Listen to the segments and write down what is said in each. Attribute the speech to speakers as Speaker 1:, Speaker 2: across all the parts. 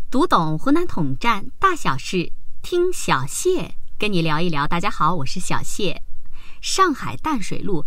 Speaker 1: 读懂湖南统战大小事，听小谢跟你聊一聊。大家好，我是小谢。上海淡水路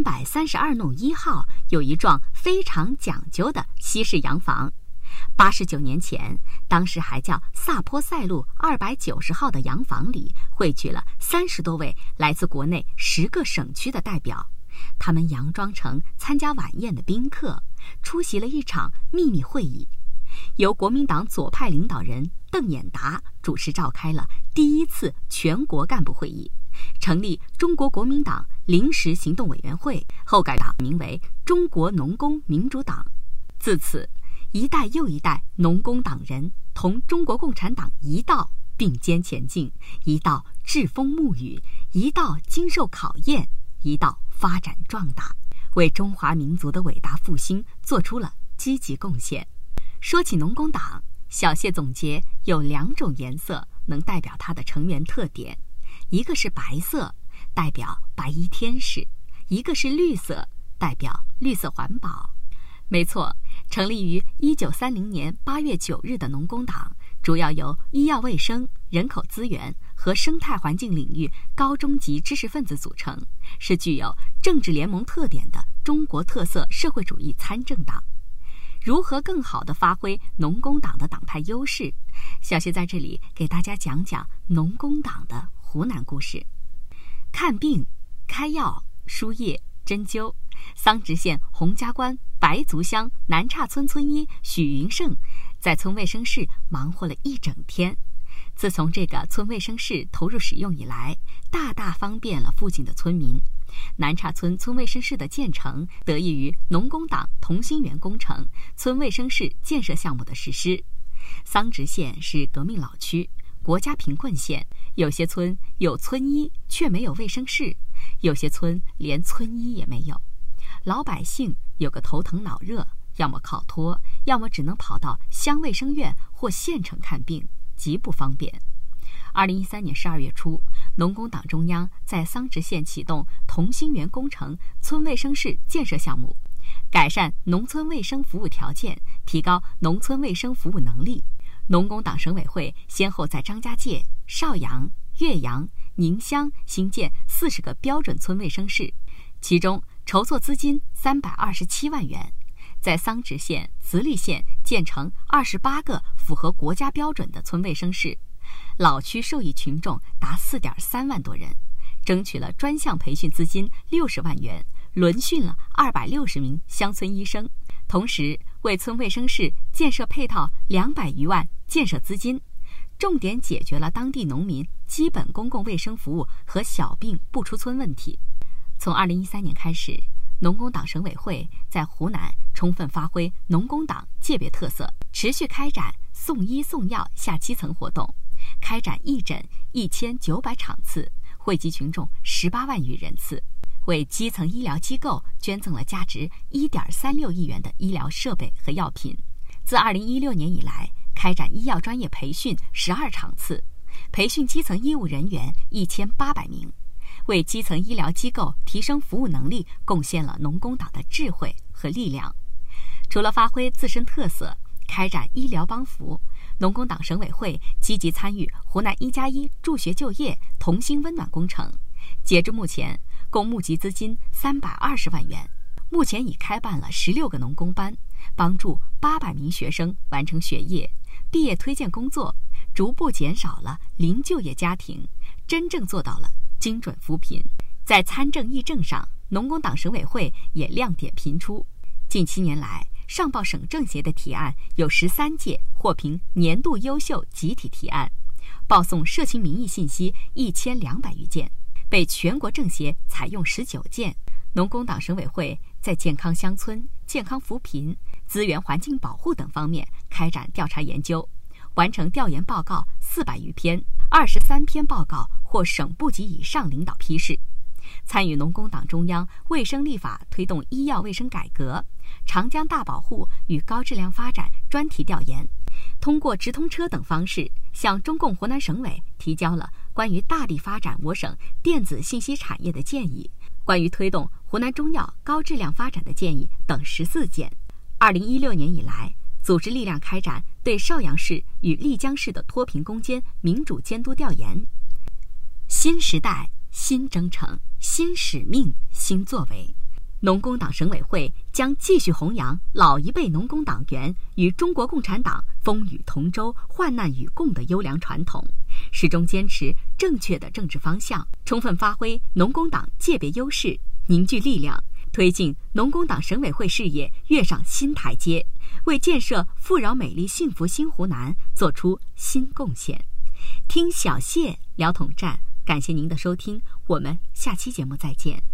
Speaker 1: 332弄1号有一幢非常讲究的西式洋房。89年前，当时还叫萨坡塞路290号的洋房里汇聚了30多位来自国内10个省区的代表，他们佯装成参加晚宴的宾客，出席了一场秘密会议。由国民党左派领导人邓演达主持召开了第一次全国干部会议，成立中国国民党临时行动委员会，后改党名为中国农工民主党。自此，一代又一代农工党人同中国共产党一道并肩前进，一道栉风沐雨，一道经受考验，一道发展壮大，为中华民族的伟大复兴做出了积极贡献。说起农工党，小谢总结有2种颜色能代表它的成员特点，一个是白色，代表白衣天使；一个是绿色，代表绿色环保。没错，成立于1930年8月9日的农工党，主要由医药卫生、人口资源和生态环境领域高中级知识分子组成，是具有政治联盟特点的中国特色社会主义参政党。如何更好地发挥农工党的党派优势？小谢在这里给大家讲讲农工党的湖南故事。看病、开药、输液、针灸，桑植县洪家关白族乡南岔村村医许云胜在村卫生室忙活了一整天。自从这个村卫生室投入使用以来，大大方便了附近的村民。南岔村村卫生室的建成得益于农工党同心圆工程村卫生室建设项目的实施。桑植县是革命老区，国家贫困县，有些村有村医却没有卫生室，有些村连村医也没有。老百姓有个头疼脑热，要么靠托，要么只能跑到乡卫生院或县城看病，极不方便。2013年12月初，农工党中央在桑植县启动同心圆工程村卫生室建设项目，改善农村卫生服务条件，提高农村卫生服务能力。农工党省委会先后在张家界、邵阳、岳阳、宁乡新建40个标准村卫生室，其中筹措资金327万元，在桑植县、慈利县建成28个符合国家标准的村卫生室，老区受益群众达4.3万多人，争取了专项培训资金60万元，轮训了260名乡村医生，同时为村卫生室建设配套200余万建设资金，重点解决了当地农民基本公共卫生服务和小病不出村问题。从2013年开始，农工党省委会在湖南充分发挥农工党界别特色，持续开展送医送药下基层活动，开展义诊1900场次，惠及群众18万余人次，为基层医疗机构捐赠了价值1.36亿元的医疗设备和药品。自2016年以来，开展医药专业培训12场次，培训基层医务人员1800名，为基层医疗机构提升服务能力贡献了农工党的智慧和力量。除了发挥自身特色，开展医疗帮扶，农工党省委会积极参与湖南1+1助学就业同心温暖工程，截至目前共募集资金320万元，目前已开办了16个农工班，帮助800名学生完成学业，毕业推荐工作逐步减少了零就业家庭，真正做到了精准扶贫。在参政议政上，农工党省委会也亮点频出。近7年来，上报省政协的提案有13届获评年度优秀集体提案，报送社情民意信息1200余件，被全国政协采用19件。农工党省委会在健康乡村、健康扶贫、资源环境保护等方面开展调查研究，完成调研报告400余篇，23篇报告获省部级以上领导批示。参与农工党中央卫生立法推动医药卫生改革、长江大保护与高质量发展专题调研，通过直通车等方式向中共湖南省委提交了关于大力发展我省电子信息产业的建议，关于推动湖南中药高质量发展的建议等14件。2016年以来，组织力量开展对邵阳市与丽江市的脱贫攻坚民主监督调研。新时代新征程，新使命新作为，农工党省委会将继续弘扬老一辈农工党员与中国共产党风雨同舟、患难与共的优良传统，始终坚持正确的政治方向，充分发挥农工党界别优势，凝聚力量，推进农工党省委会事业跃上新台阶，为建设富饶美丽幸福新湖南做出新贡献。听小谢聊统战，感谢您的收听，我们下期节目再见。